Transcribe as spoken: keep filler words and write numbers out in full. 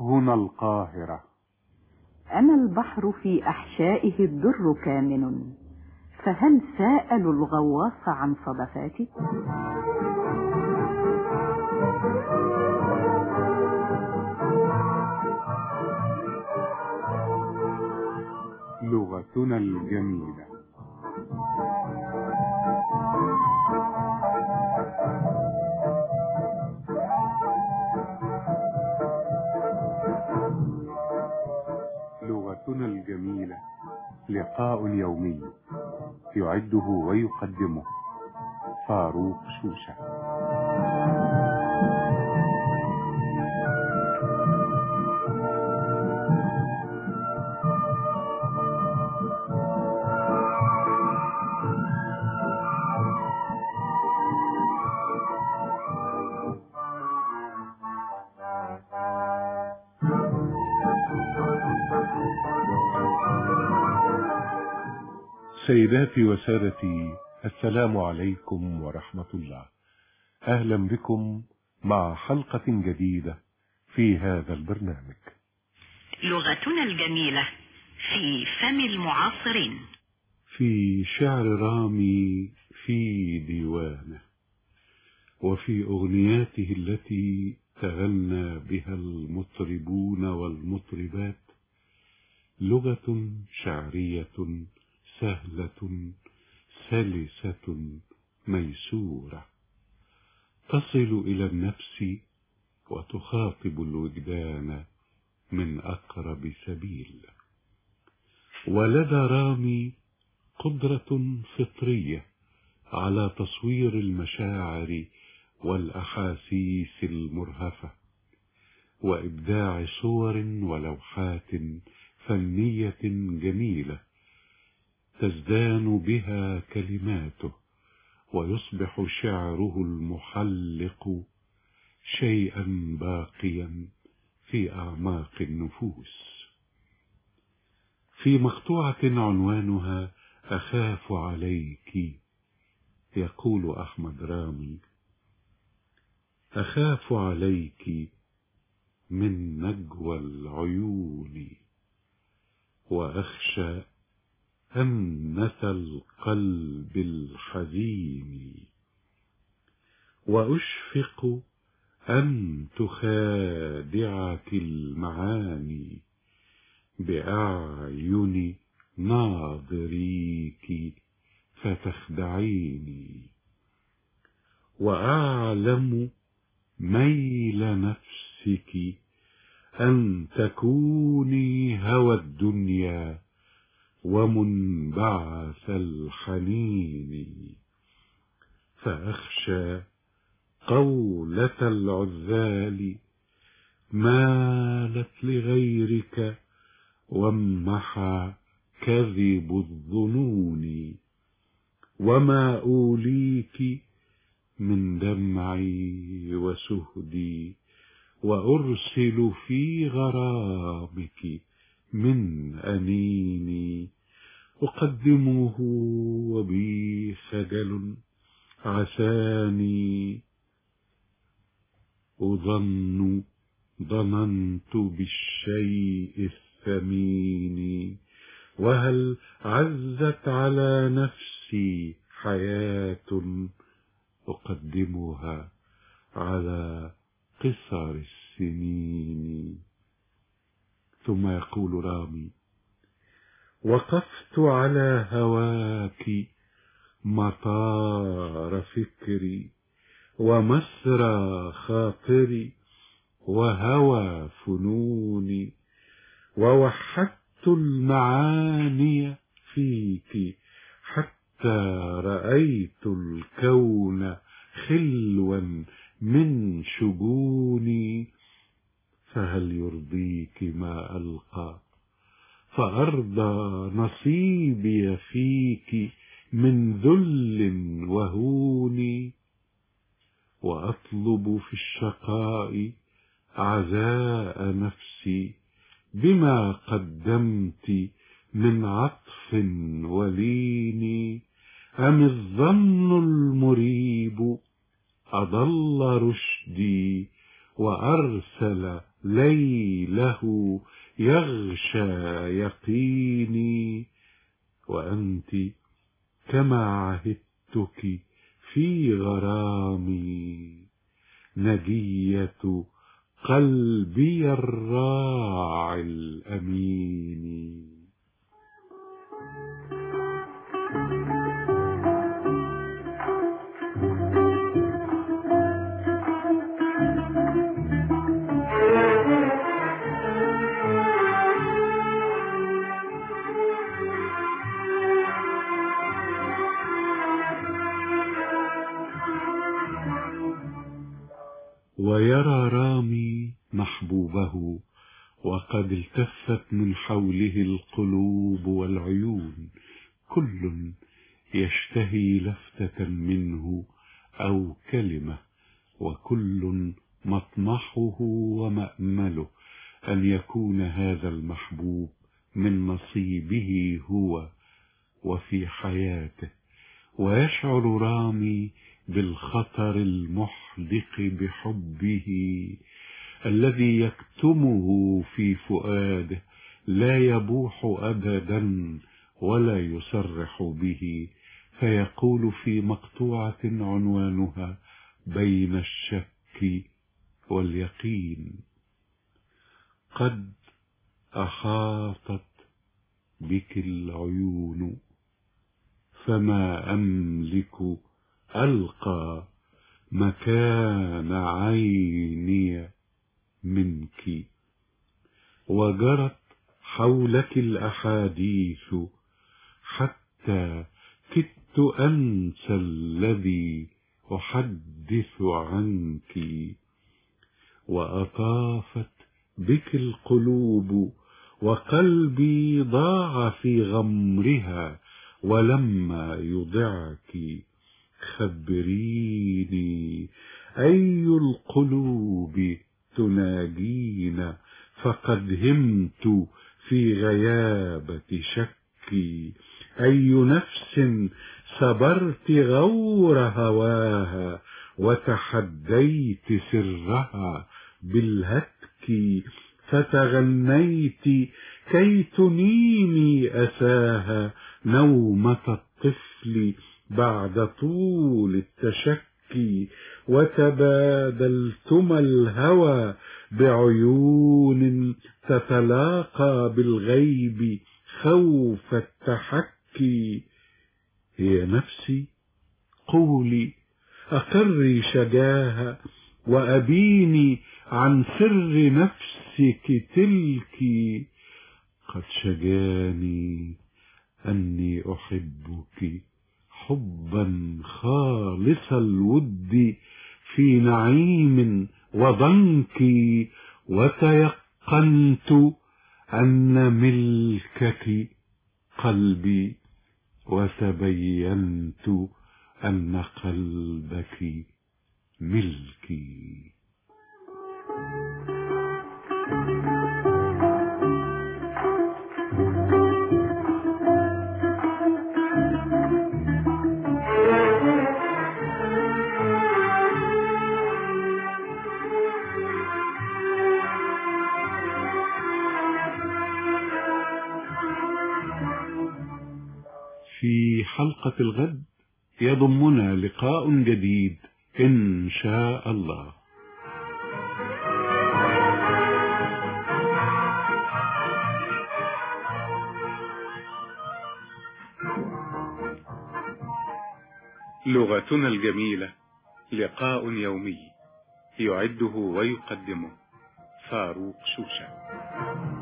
هنا القاهرة. أنا البحر في أحشائه الدر كامن، فهل سألوا الغواص عن صدفاتي؟ لغتنا الجميلة. لغتنا الجميلة لقاء يومي يعده ويقدمه فاروق شوشة. سيداتي وسادتي، السلام عليكم ورحمة الله. أهلا بكم مع حلقة جديدة في هذا البرنامج لغتنا الجميلة في فم المعاصرين. في شعر رامي في ديوانه، وفي أغنياته التي تغنى بها المطربون والمطربات، لغة شعرية سهلة سلسة ميسورة، تصل إلى النفس وتخاطب الوجدان من أقرب سبيل. ولدى رامي قدرة فطرية على تصوير المشاعر والأحاسيس المرهفة، وإبداع صور ولوحات فنية جميلة تزدان بها كلماته، ويصبح شعره المحلق شيئا باقيا في أعماق النفوس. في مقطوعة عنوانها أخاف عليك يقول أحمد رامي: أخاف عليك من نجوى العيون، وأخشى همة القلب الحزين، وأشفق أن تخادعك المعاني بأعين ناظريك فتخدعيني، وأعلم ميل نفسك أن تكوني هوى الدنيا ومنبعث الحنين، فأخشى قولة العذال مالت لغيرك وامحى كذب الظنون، وما أوليك من دمعي وسهدي، وأرسل في غرامك من أنيني، أقدمه وبي خجل عساني، أظن ظننت بالشيء الثمين، وهل عزت على نفسي حياة أقدمها على قصر السنين. ثم يقول رامي: وقفت على هواك مطار فكري ومسرى خاطري وهوى فنوني، ووحدت المعاني فيك حتى رأيت الكون خلوا من شجوني، فهل يرضيك ما ألقى فأرضى نصيبي فيك من ذل وهون، وأطلب في الشقاء عزاء نفسي بما قدمت من عطف ولين، أم الظن المريب أضل رشدي وأرسل ليله يغشى يقيني، وأنت كما عهدتك في غرامي نجية قلبي الراعي الأمين. ويرى رامي محبوبه وقد التفت من حوله القلوب والعيون، كل يشتهي لفتة منه أو كلمة، وكل مطمحه ومأمله أن يكون هذا المحبوب من نصيبه هو وفي حياته. ويشعر رامي بالخطر المحدق بحبه الذي يكتمه في فؤاده، لا يبوح أبدا ولا يصرح به، فيقول في مقطوعة عنوانها بين الشك واليقين: قد أحاطت بك العيون فما أملك ألقى مكان عيني منك، وجرت حولك الأحاديث حتى كدت أنسى الذي أحدث عنك، وأطافت بك القلوب وقلبي ضاع في غمرها، ولما يضعك خبريني أي القلوب تناجينا، فقد همت في غيابة شكي، أي نفس صبرت غور هواها وتحديت سرها بالهتك، فتغنيت كي تنيمي أساها نومة الطفل بعد طول التشكي، وتبادلتما الهوى بعيون تتلاقى بالغيب خوف التحكي. هي نفسي قولي أقري شجاها وأبيني عن سر نفسك تلك، قد شجاني أني أحبك حبا خالص الود في نعيم وضنك، وتيقنت أن ملكك قلبي، وتبينت أن قلبك ملكي. في حلقة الغد يضمنا لقاء جديد إن شاء الله. لغتنا الجميلة، لقاء يومي يعده ويقدمه فاروق شوشة.